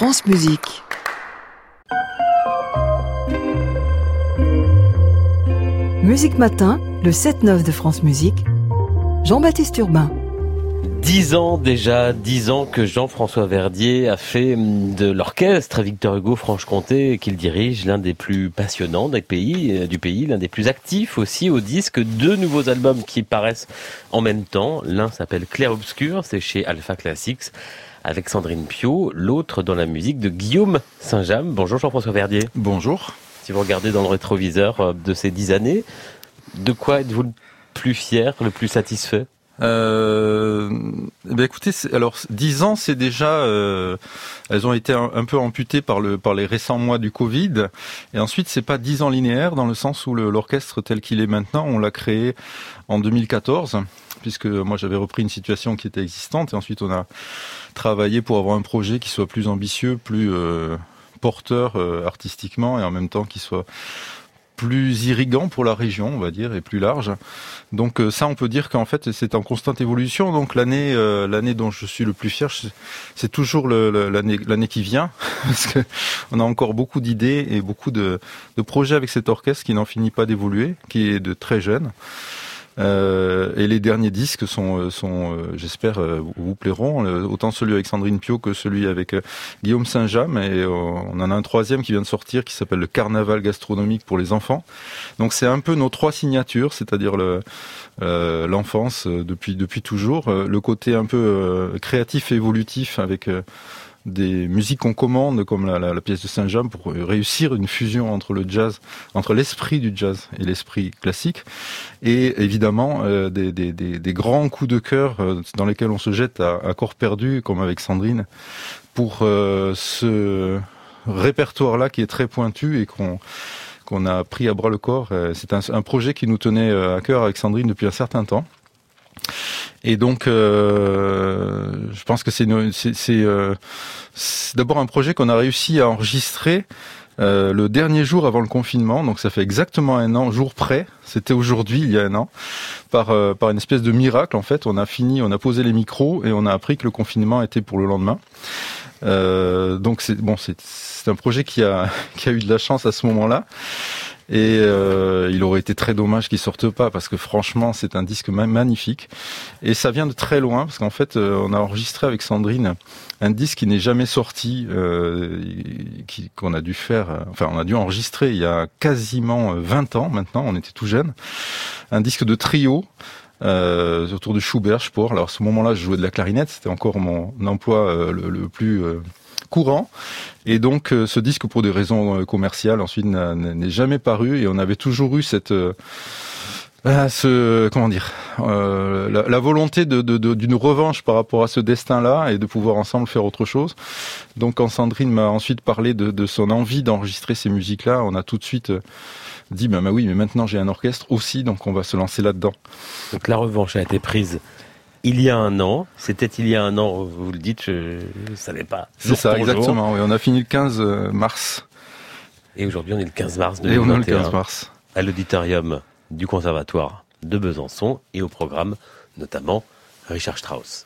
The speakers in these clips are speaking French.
France Musique. Musique Matin, le 7-9 de France Musique. Jean-Baptiste Urbain. 10 ans déjà, 10 ans que Jean-François Verdier a fait de l'orchestre Victor Hugo Franche-Comté qu'il dirige, l'un des plus passionnants du pays, l'un des plus actifs aussi au disque. 2 nouveaux albums qui paraissent en même temps. L'un s'appelle Clair Obscur, c'est chez Alpha Classics avec Sandrine Piau, l'autre dans la musique de Guillaume Saint-James. Bonjour Jean-François Verdier. Bonjour. Si vous regardez dans le rétroviseur de ces 10 années, de quoi êtes-vous le plus fier, le plus satisfait ? Écoutez, alors 10 ans, c'est déjà, elles ont été un peu amputées par les récents mois du Covid. Et ensuite, c'est pas 10 ans linéaires dans le sens où l'orchestre tel qu'il est maintenant, on l'a créé en 2014, puisque moi j'avais repris une situation qui était existante et ensuite on a travaillé pour avoir un projet qui soit plus ambitieux, plus porteur artistiquement et en même temps qui soit plus irriguant pour la région, on va dire, et plus large. Donc ça, on peut dire qu'en fait, c'est en constante évolution. Donc l'année dont je suis le plus fier, c'est toujours l'année qui vient, parce que on a encore beaucoup d'idées et beaucoup de projets avec cet orchestre qui n'en finit pas d'évoluer, qui est de très jeune. Et les derniers disques sont j'espère, vous plairont, autant celui avec Sandrine Piau que celui avec Guillaume Saint-James, et on en a un troisième qui vient de sortir qui s'appelle le Carnaval gastronomique pour les enfants. Donc c'est un peu nos 3 signatures, c'est-à-dire l'enfance depuis toujours, le côté un peu créatif et évolutif avec des musiques qu'on commande comme la pièce de Saint-James pour réussir une fusion entre le jazz, entre l'esprit du jazz et l'esprit classique, et évidemment des grands coups de cœur dans lesquels on se jette à corps perdu comme avec Sandrine pour ce répertoire-là qui est très pointu et qu'on a pris à bras le corps. C'est un projet qui nous tenait à cœur avec Sandrine depuis un certain temps. Et donc, je pense que c'est d'abord un projet qu'on a réussi à enregistrer le dernier jour avant le confinement. Donc, ça fait exactement 1 an, jour près. C'était aujourd'hui, il y a 1 an, par une espèce de miracle. En fait, on a posé les micros et on a appris que le confinement était pour le lendemain. Donc, c'est un projet qui a eu de la chance à ce moment-là. Et il aurait été très dommage qu'il sorte pas, parce que franchement c'est un disque magnifique et ça vient de très loin, parce qu'en fait on a enregistré avec Sandrine un disque qui n'est jamais sorti, qu'on a dû faire, on a dû enregistrer il y a quasiment 20 ans maintenant, on était tout jeunes, un disque de trio autour de Schubert, Spohr. Alors à ce moment-là je jouais de la clarinette, c'était encore mon emploi le plus courant, et donc ce disque, pour des raisons commerciales, ensuite n'est jamais paru, et on avait toujours eu cette la volonté d'une revanche par rapport à ce destin-là et de pouvoir ensemble faire autre chose. Donc quand Sandrine m'a ensuite parlé de son envie d'enregistrer ces musiques-là, on a tout de suite dit bah oui, mais maintenant j'ai un orchestre aussi, donc on va se lancer là-dedans. Donc la revanche a été prise il y a 1 an, c'était il y a 1 an, vous le dites, je ne savais pas. C'est ça, exactement, oui, on a fini le 15 mars. Et aujourd'hui on est le 15 mars 2021. Et on est le 15 mars. À l'auditorium du Conservatoire de Besançon, et au programme notamment Richard Strauss.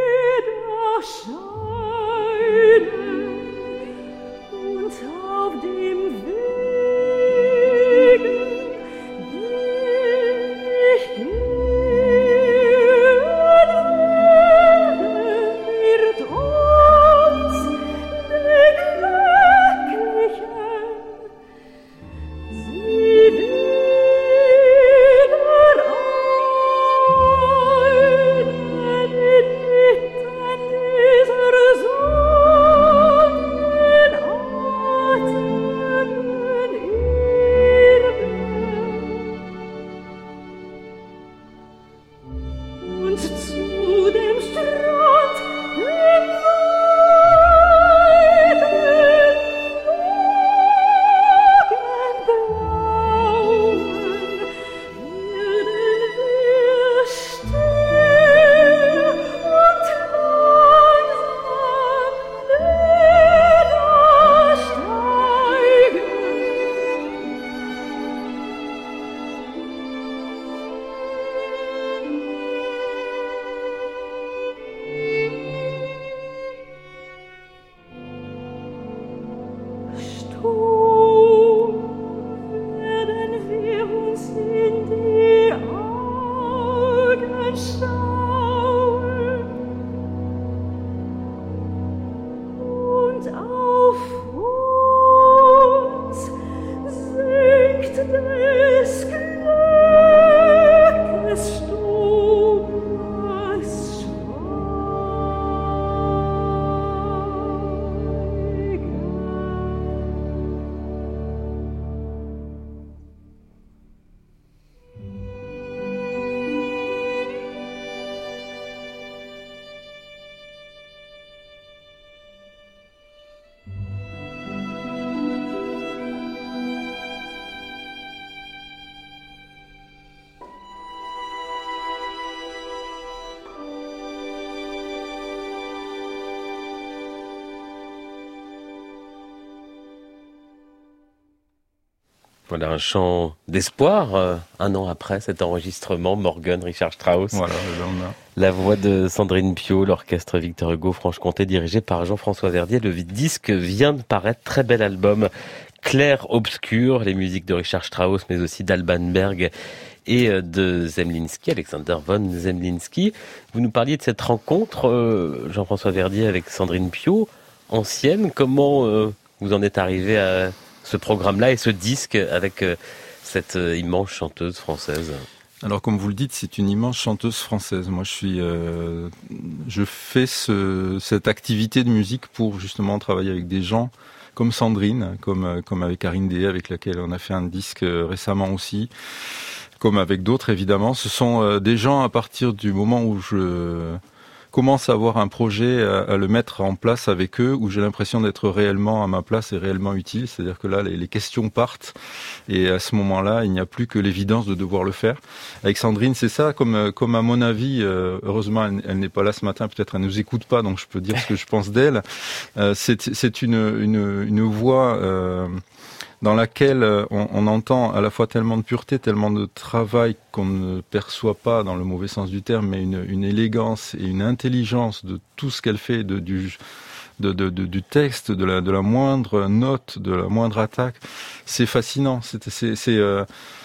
Auf Voilà un chant d'espoir, un an après cet enregistrement, Morgan, Richard Strauss. Voilà, la voix de Sandrine Piau, l'orchestre Victor Hugo Franche-Comté dirigé par Jean-François Verdier. Le disque vient de paraître, très bel album, Clair Obscur, les musiques de Richard Strauss mais aussi d'Alban Berg et de Zemlinsky, Alexander von Zemlinsky. Vous nous parliez de cette rencontre, Jean-François Verdier, avec Sandrine Piau, ancienne. Comment vous en êtes arrivé à ce programme-là et ce disque avec cette immense chanteuse française? Alors, comme vous le dites, c'est une immense chanteuse française. Moi, je fais cette activité de musique pour justement travailler avec des gens comme Sandrine, comme avec Karine Deshaies, avec laquelle on a fait un disque récemment aussi, comme avec d'autres évidemment. Ce sont des gens, à partir du moment où je commence à avoir un projet, à le mettre en place avec eux, où j'ai l'impression d'être réellement à ma place et réellement utile. C'est-à-dire que là, les questions partent, et à ce moment-là, il n'y a plus que l'évidence de devoir le faire. Avec Sandrine, c'est ça, comme à mon avis, heureusement, elle n'est pas là ce matin, peut-être elle nous écoute pas, donc je peux dire ce que je pense d'elle. C'est une voix dans laquelle on entend à la fois tellement de pureté, tellement de travail qu'on ne perçoit pas dans le mauvais sens du terme, mais une élégance et une intelligence de tout ce qu'elle fait, du texte, de la moindre note, de la moindre attaque. C'est fascinant. Je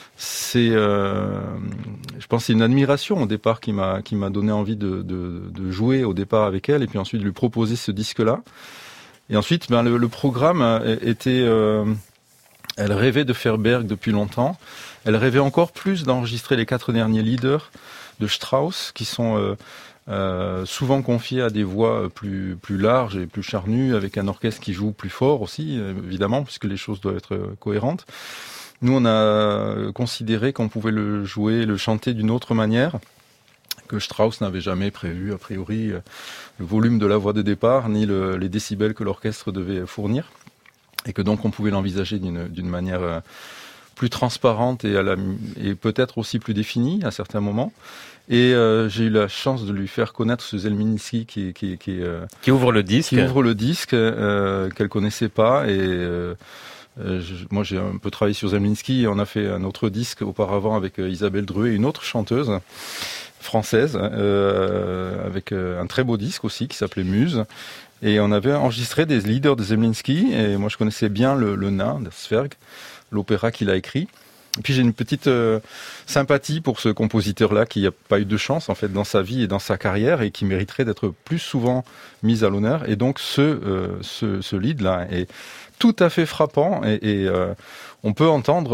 pense que c'est une admiration au départ qui m'a donné envie de jouer au départ avec elle, et puis ensuite de lui proposer ce disque-là. Et ensuite, le programme était... Elle rêvait de faire Berg depuis longtemps. Elle rêvait encore plus d'enregistrer les 4 derniers leaders de Strauss, qui sont souvent confiés à des voix plus larges et plus charnues, avec un orchestre qui joue plus fort aussi, évidemment, puisque les choses doivent être cohérentes. Nous, on a considéré qu'on pouvait le jouer, le chanter d'une autre manière, que Strauss n'avait jamais prévu, a priori, le volume de la voix de départ, ni les décibels que l'orchestre devait fournir. Et que donc on pouvait l'envisager d'une manière plus transparente et peut-être aussi plus définie à certains moments. Et j'ai eu la chance de lui faire connaître ce Zemlinsky qui ouvre le disque, qu'elle connaissait pas. Et moi j'ai un peu travaillé sur Zemlinsky, et on a fait un autre disque auparavant avec Isabelle Drouet, une autre chanteuse française, avec un très beau disque aussi qui s'appelait Muse. Et on avait enregistré des leaders de Zemlinsky, et moi je connaissais bien le Nain, der Zwerg, l'opéra qu'il a écrit. Et puis j'ai une petite sympathie pour ce compositeur-là qui n'a pas eu de chance en fait dans sa vie et dans sa carrière, et qui mériterait d'être plus souvent mis à l'honneur. Et donc ce lead-là est tout à fait frappant, et on peut entendre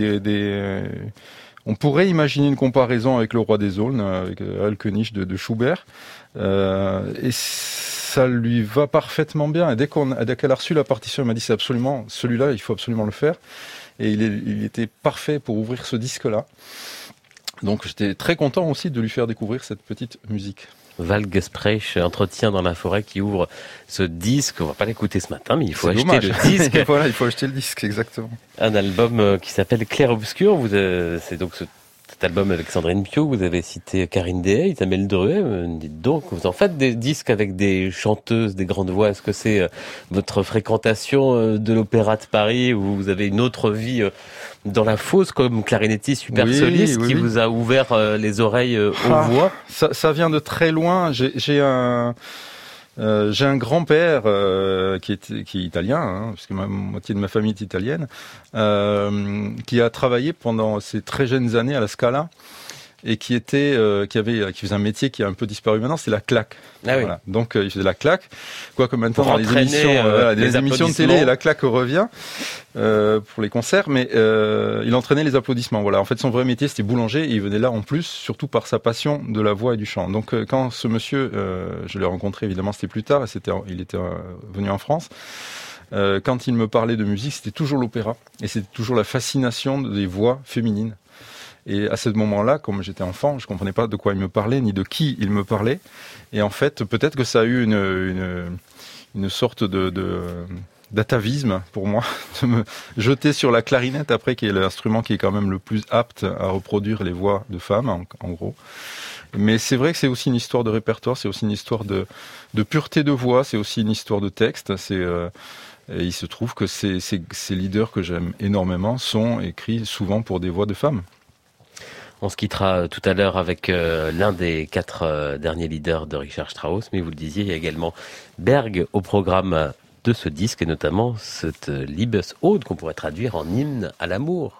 on pourrait imaginer une comparaison avec Le Roi des Aulnes, avec Alkenich de Schubert, et ça lui va parfaitement bien. Et dès qu'elle a reçu la partition, elle m'a dit c'est absolument celui-là, il faut absolument le faire. Et il était parfait pour ouvrir ce disque-là. Donc j'étais très content aussi de lui faire découvrir cette petite musique. Waldgespräch, entretien dans la forêt, qui ouvre ce disque. On va pas l'écouter ce matin, mais il faut acheter le disque. Voilà, il faut acheter le disque, exactement. Un album qui s'appelle Clair Obscur. C'est donc cet album avec Sandrine Piau. Vous avez cité Karine Deshaies, Isabelle Drouet. Dites donc, vous en faites des disques avec des chanteuses, des grandes voix. Est-ce que c'est votre fréquentation de l'Opéra de Paris, où vous avez une autre vie dans la fosse comme clarinettiste super soliste, qui vous a ouvert les oreilles aux voix? Ça vient de très loin. J'ai un grand-père qui est italien, hein, parce que la moitié de ma famille est italienne, qui a travaillé pendant ses très jeunes années à la Scala et qui faisait un métier qui a un peu disparu maintenant, c'est la claque. Ah oui. Voilà. Donc il faisait la claque, quoique maintenant pour dans les émissions, les émissions de télé, la claque revient pour les concerts, mais il entraînait les applaudissements. Voilà. En fait, son vrai métier c'était boulanger et il venait là en plus, surtout par sa passion de la voix et du chant. Donc quand ce monsieur, je l'ai rencontré évidemment, c'était plus tard, il était venu en France. Quand il me parlait de musique, c'était toujours l'opéra et c'était toujours la fascination des voix féminines. Et à ce moment-là, comme j'étais enfant, je comprenais pas de quoi il me parlait, ni de qui il me parlait. Et en fait, peut-être que ça a eu une sorte d'atavisme pour moi, de me jeter sur la clarinette après, qui est l'instrument qui est quand même le plus apte à reproduire les voix de femmes, en gros. Mais c'est vrai que c'est aussi une histoire de répertoire, c'est aussi une histoire de pureté de voix, c'est aussi une histoire de texte. Et il se trouve que ces leaders que j'aime énormément sont écrits souvent pour des voix de femmes. On se quittera tout à l'heure avec l'un des 4 derniers leaders de Richard Strauss, mais vous le disiez, il y a également Berg au programme de ce disque, et notamment cette Liebesode qu'on pourrait traduire en hymne à l'amour.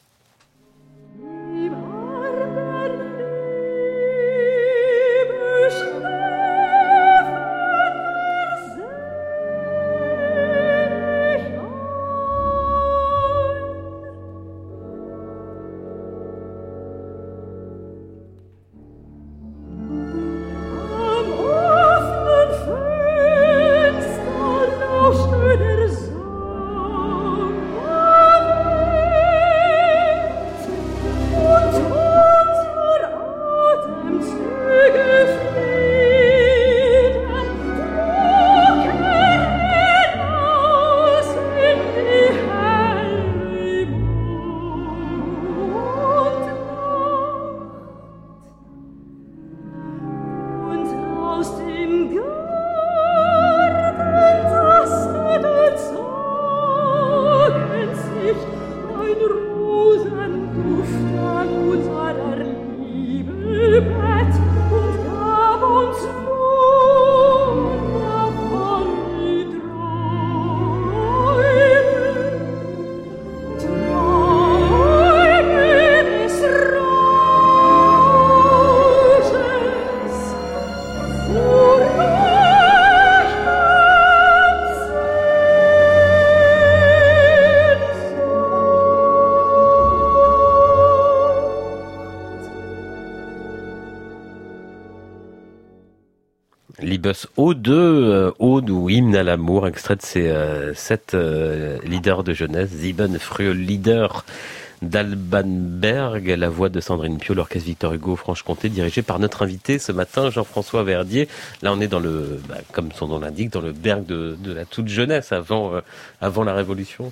Ode ou hymne à l'amour, extrait de ces 7 leaders de jeunesse, Sieben frühe Lieder d'Alban Berg, la voix de Sandrine Piau, l'orchestre Victor Hugo Franche-Comté, dirigé par notre invité ce matin, Jean-François Verdier. Là, on est dans comme son nom l'indique, dans le Berg de la toute jeunesse, avant la Révolution.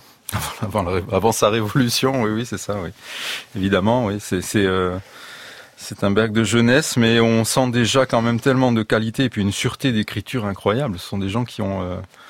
Avant sa révolution, oui, c'est ça, oui. Évidemment, oui, c'est un Berg de jeunesse, mais on sent déjà quand même tellement de qualité et puis une sûreté d'écriture incroyable. Ce sont des gens qui ont,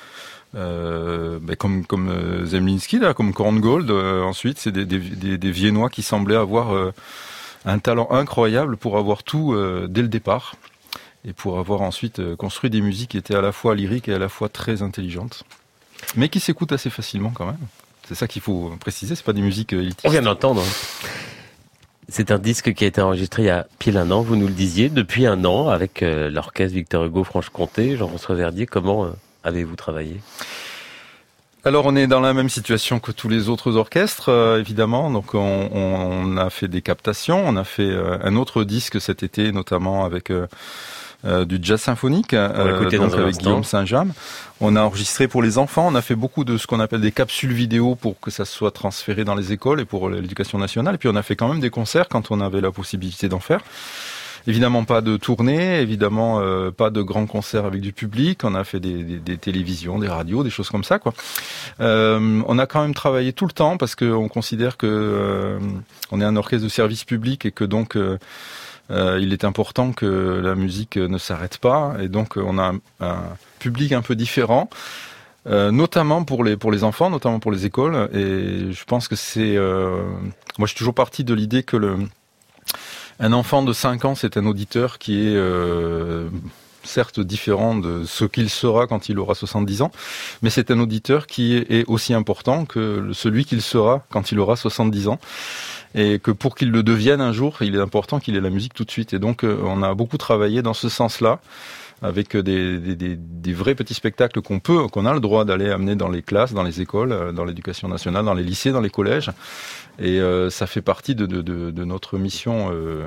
comme Zemlinsky, là, comme Korngold. Ensuite, c'est des Viennois qui semblaient avoir un talent incroyable pour avoir tout dès le départ et pour avoir ensuite construit des musiques qui étaient à la fois lyriques et à la fois très intelligentes, mais qui s'écoutent assez facilement quand même. C'est ça qu'il faut préciser. C'est pas des musiques élitistes. On vient d'entendre. C'est un disque qui a été enregistré il y a pile 1 an, vous nous le disiez, depuis 1 an, avec l'orchestre Victor Hugo Franche-Comté. Jean-François Verdier, comment avez-vous travaillé ? Alors on est dans la même situation que tous les autres orchestres, évidemment. Donc on a fait des captations, on a fait un autre disque cet été, notamment avec du jazz symphonique, donc avec Guillaume Saint-James. On a enregistré pour les enfants, on a fait beaucoup de ce qu'on appelle des capsules vidéo pour que ça soit transféré dans les écoles et pour l'éducation nationale. Et puis on a fait quand même des concerts quand on avait la possibilité d'en faire. Évidemment pas de tournée, évidemment pas de grands concerts avec du public. On a fait des télévisions, des radios, des choses comme ça, quoi. On a quand même travaillé tout le temps parce qu'on considère que on est un orchestre de service public et que donc il est important que la musique ne s'arrête pas. Et donc on a un public un peu différent. Notamment pour les enfants, notamment pour les écoles. Et je pense que c'est... moi, je suis toujours parti de l'idée que un enfant de 5 ans, c'est un auditeur qui est certes différent de ce qu'il sera quand il aura 70 ans, mais c'est un auditeur qui est aussi important que celui qu'il sera quand il aura 70 ans. Et que pour qu'il le devienne un jour, il est important qu'il ait la musique tout de suite. Et donc, on a beaucoup travaillé dans ce sens-là, avec des vrais petits spectacles qu'on a le droit d'aller amener dans les classes, dans les écoles, dans l'éducation nationale, dans les lycées, dans les collèges. Et ça fait partie de notre mission,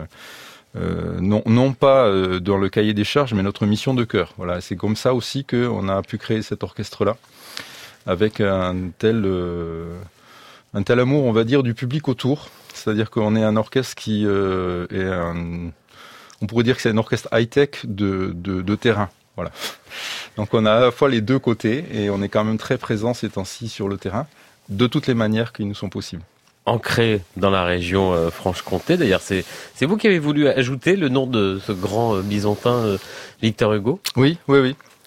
non pas dans le cahier des charges, mais notre mission de cœur. Voilà, c'est comme ça aussi qu'on a pu créer cet orchestre-là, avec un tel amour, on va dire, du public autour. C'est-à-dire qu'on est un orchestre qui on pourrait dire que c'est un orchestre high-tech de terrain. Voilà. Donc on a à la fois les deux côtés et on est quand même très présent ces temps-ci sur le terrain, de toutes les manières qui nous sont possibles. Ancré dans la région Franche-Comté, d'ailleurs c'est vous qui avez voulu ajouter le nom de ce grand bisontin Victor Hugo ? Oui. Pourquoi ?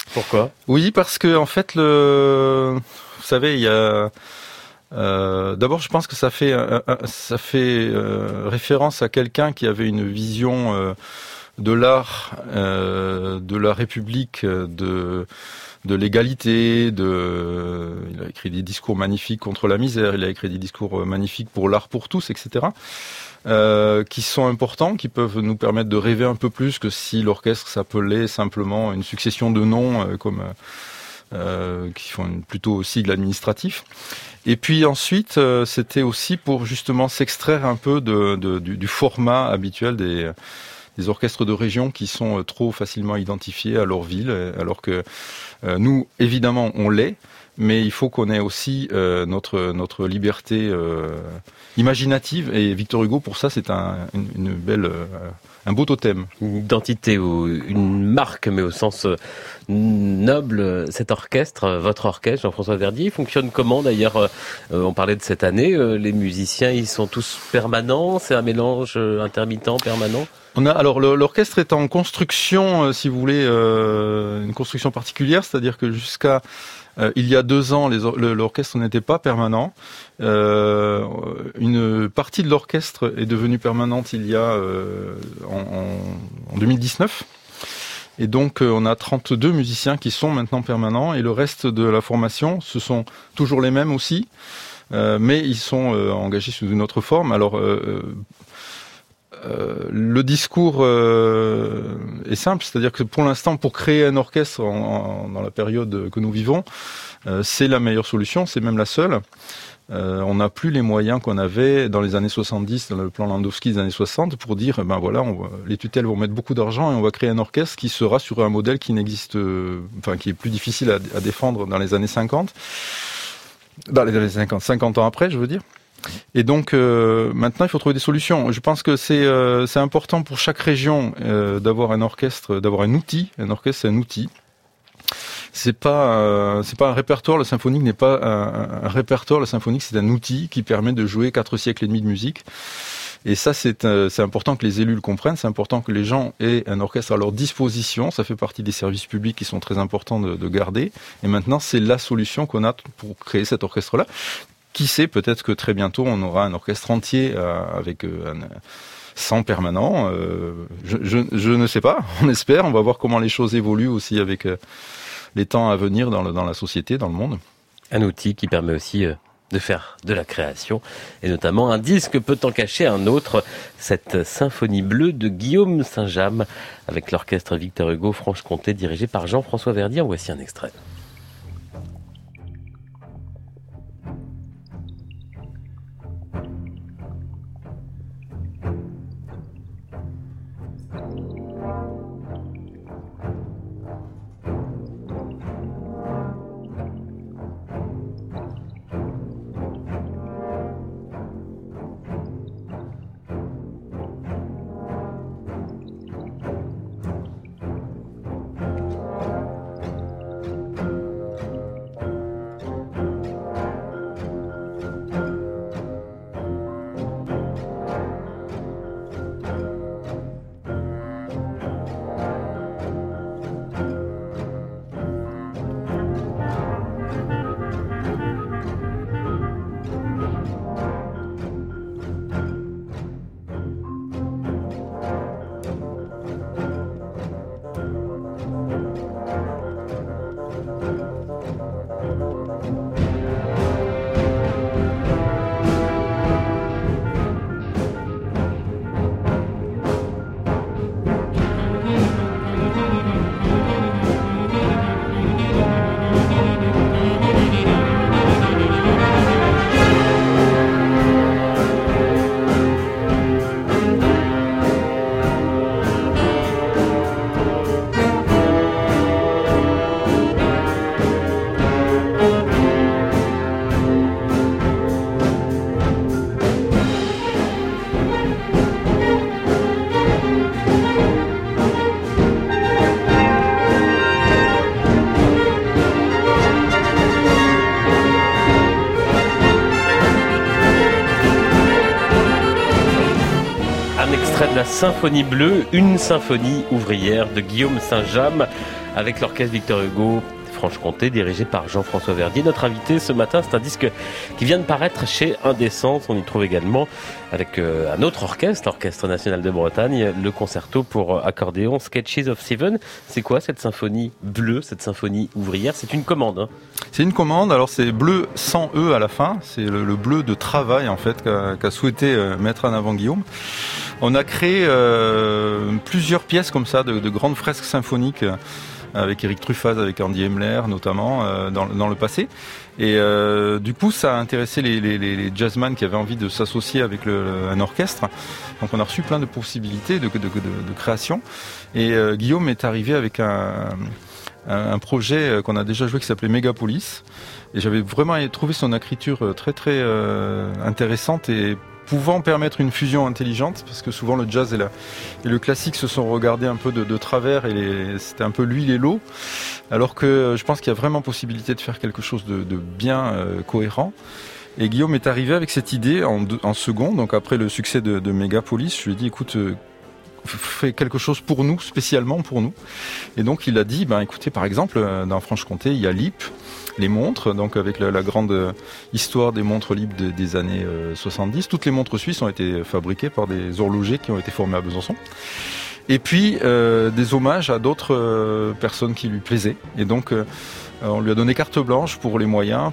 Oui, parce que en fait, vous savez, il y a... d'abord, je pense que ça fait référence à quelqu'un qui avait une vision de l'art, de la République, de l'égalité. Il a écrit des discours magnifiques contre la misère. Il a écrit des discours magnifiques pour l'art pour tous, etc. Qui sont importants, qui peuvent nous permettre de rêver un peu plus que si l'orchestre s'appelait simplement une succession de noms qui font plutôt sigle administratif. Et puis ensuite, c'était aussi pour justement s'extraire un peu du format habituel des orchestres de région qui sont trop facilement identifiés à leur ville, alors que nous, évidemment, on l'est, mais il faut qu'on ait aussi notre liberté imaginative. Et Victor Hugo, pour ça, c'est un beau totem. Une identité ou une marque, mais au sens noble. Cet orchestre, votre orchestre, Jean-François Verdier, fonctionne comment d'ailleurs ? On parlait de cette année, les musiciens, ils sont tous permanents, c'est un mélange intermittent, permanent ? Alors l'orchestre est en construction, si vous voulez, une construction particulière, c'est-à-dire que jusqu'à il y a 2 ans, l'orchestre n'était pas permanent. Une partie de l'orchestre est devenue permanente il y a en 2019. Et donc on a 32 musiciens qui sont maintenant permanents et le reste de la formation, ce sont toujours les mêmes aussi, mais ils sont engagés sous une autre forme. Alors le discours est simple, c'est-à-dire que pour l'instant, pour créer un orchestre dans la période que nous vivons, c'est la meilleure solution, c'est même la seule. On n'a plus les moyens qu'on avait dans les années 70, dans le plan Landowski des années 60, pour dire, les tutelles vont mettre beaucoup d'argent et on va créer un orchestre qui sera sur un modèle qui n'existe, qui est plus difficile à défendre dans les années 50. Dans les années 50 ans après, je veux dire. Et donc maintenant il faut trouver des solutions. Je pense que c'est important pour chaque région d'avoir un orchestre, d'avoir un outil. Un orchestre, c'est un outil. C'est pas un répertoire. Le symphonique n'est pas un répertoire. Le symphonique, c'est un outil qui permet de jouer 4 siècles et demi de musique. Et ça, c'est important que les élus le comprennent. C'est important que les gens aient un orchestre à leur disposition. Ça fait partie des services publics qui sont très importants de garder. Et maintenant, c'est la solution qu'on a pour créer cet orchestre-là. Qui sait, peut-être que très bientôt on aura un orchestre entier avec 100 permanents. Je ne sais pas, on espère. On va voir comment les choses évoluent aussi avec les temps à venir dans la société, dans le monde. Un outil qui permet aussi de faire de la création, et notamment un disque peut en cacher un autre, cette symphonie bleue de Guillaume Saint-James, avec l'orchestre Victor Hugo Franche-Comté, dirigé par Jean-François Verdier. En voici un extrait. extrait de la Symphonie bleue, une symphonie ouvrière de Guillaume Saint-James avec l'orchestre Victor Hugo Franche-Comté, dirigé par Jean-François Verdier. Notre invité ce matin, c'est un disque qui vient de paraître chez Indécence. On y trouve également, avec un autre orchestre, l'Orchestre National de Bretagne, le concerto pour accordéon Sketches of Seven. C'est quoi cette symphonie bleue, cette symphonie ouvrière? C'est une commande, hein? C'est une commande, alors c'est bleu sans E à la fin, c'est le bleu de travail en fait qu'a souhaité mettre en avant Guillaume. On a créé plusieurs pièces comme ça, de grandes fresques symphoniques, avec Eric Truffaz, avec Andy Hemler notamment, dans le passé. Et du coup, ça a intéressé les jazzman qui avaient envie de s'associer avec un orchestre. Donc on a reçu plein de possibilités de création. Et Guillaume est arrivé avec un projet qu'on a déjà joué qui s'appelait Megapolis. Et j'avais vraiment trouvé son écriture très très intéressante et pouvant permettre une fusion intelligente, parce que souvent le jazz et le classique se sont regardés un peu de travers et c'était un peu l'huile et l'eau, alors que je pense qu'il y a vraiment possibilité de faire quelque chose de bien cohérent. Et Guillaume est arrivé avec cette idée en second, donc après le succès de Megapolis, je lui ai dit écoute, fais quelque chose pour nous, spécialement pour nous. Et donc il a dit, écoutez, par exemple, dans Franche-Comté, il y a l'IP, les montres, donc avec la grande histoire des montres libres des années 70. Toutes les montres suisses ont été fabriquées par des horlogers qui ont été formés à Besançon. Et puis des hommages à d'autres personnes qui lui plaisaient. Et donc on lui a donné carte blanche pour les moyens,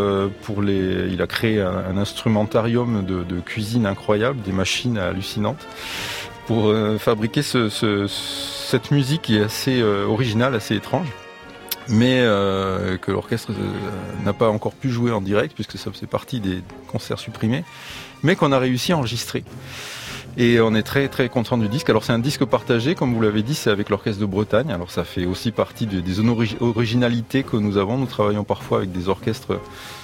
il a créé un instrumentarium de cuisine incroyable, des machines hallucinantes, pour fabriquer cette musique qui est assez originale, assez étrange, mais que l'orchestre n'a pas encore pu jouer en direct, puisque ça faisait partie des concerts supprimés, mais qu'on a réussi à enregistrer. Et on est très très content du disque. Alors c'est un disque partagé, comme vous l'avez dit, c'est avec l'Orchestre de Bretagne. Alors ça fait aussi partie des originalités que nous avons. Nous travaillons parfois avec des orchestres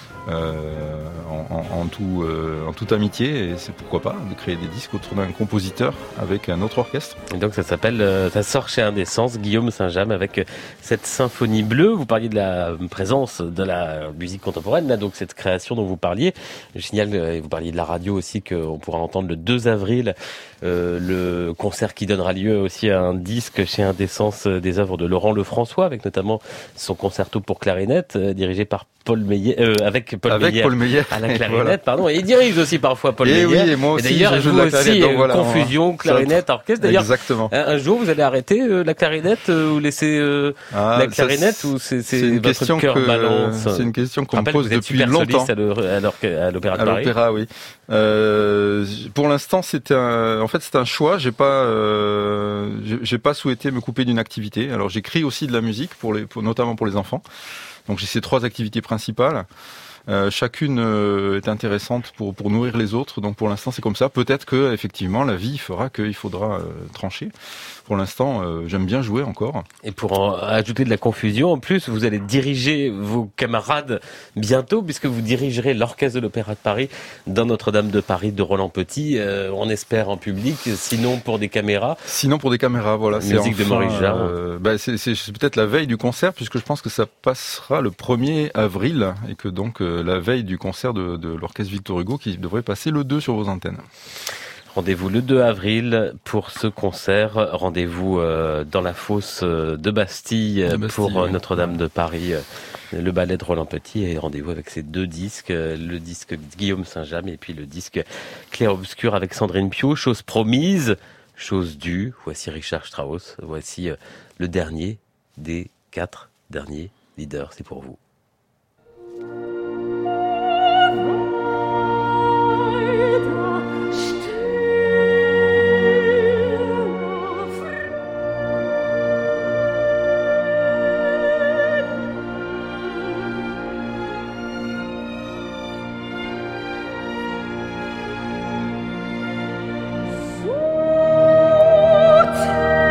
en toute amitié, et c'est pourquoi pas de créer des disques autour d'un compositeur avec un autre orchestre. Et donc ça sort chez Indécence, Guillaume Saint-James avec cette symphonie bleue. Vous parliez de la présence de la musique contemporaine, là, donc cette création dont vous parliez. Je signale, et vous parliez de la radio aussi, qu'on pourra entendre le 2 avril le concert qui donnera lieu aussi à un disque chez Indécence des œuvres de Laurent Lefrançois, avec notamment son concerto pour clarinette dirigé par Paul Meyer, avec Paul Meyer à la clarinette, voilà. Pardon, et il dirige aussi parfois Paul Meyer. Oui, et moi aussi, et d'ailleurs, vous aussi, voilà, confusion, clarinette, orchestre. D'ailleurs, exactement. Un jour, vous allez arrêter la clarinette ou laisser la clarinette, ou c'est votre cœur balance? C'est une question qu'on me pose depuis longtemps. À l'Opéra de Paris. À l'Opéra, oui. Pour l'instant, c'est un choix. J'ai pas souhaité me couper d'une activité. Alors, j'écris aussi de la musique notamment pour les enfants. Donc j'ai ces 3 activités principales. Chacune est intéressante pour nourrir les autres. Donc pour l'instant c'est comme ça. Peut-être que effectivement la vie fera qu'il faudra trancher. Pour l'instant, j'aime bien jouer encore. Et pour en ajouter de la confusion, en plus, vous allez diriger vos camarades bientôt, puisque vous dirigerez l'Orchestre de l'Opéra de Paris dans Notre-Dame de Paris de Roland Petit. On espère en public, sinon pour des caméras. Sinon pour des caméras, voilà. Musique de Maurice Jarre. C'est peut-être la veille du concert, puisque je pense que ça passera le 1er avril, et que donc la veille du concert de l'Orchestre Victor Hugo qui devrait passer le 2 sur vos antennes. Rendez-vous le 2 avril pour ce concert. Rendez-vous dans la fosse de Bastille pour oui. Notre-Dame de Paris, le ballet de Roland Petit. Et rendez-vous avec ces 2 disques, le disque Guillaume Saint-James et puis le disque Clair Obscur avec Sandrine Piau. Chose promise, chose due. Voici Richard Strauss. Voici le dernier des 4 derniers leaders. C'est pour vous. So,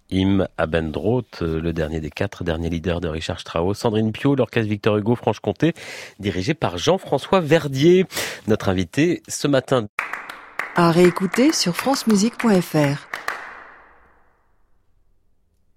Im Abendroth, le dernier des 4 derniers leaders de Richard Strauss. Sandrine Piau, l'orchestre Victor Hugo Franche-Comté, dirigé par Jean-François Verdier, notre invité ce matin. À réécouter sur francemusique.fr.